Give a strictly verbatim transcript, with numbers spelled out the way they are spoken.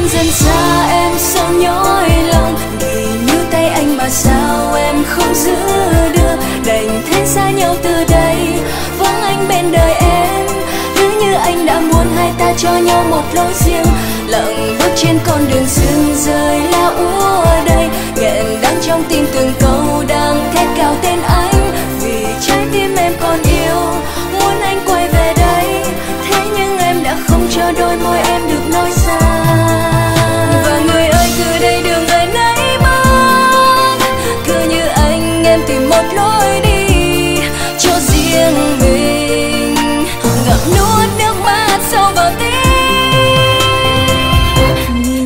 dần xa em sao nhói lòng, vì như tay anh mà sao em không giữ được. Đành thế xa nhau từ đây, vắng anh bên đời em. Nếu như anh đã muốn hai ta cho nhau một lối riêng, lặng bước trên con đường sương rơi lá úa đầy, nghẹn đắng trong tim từng câu đang thét cao tên anh.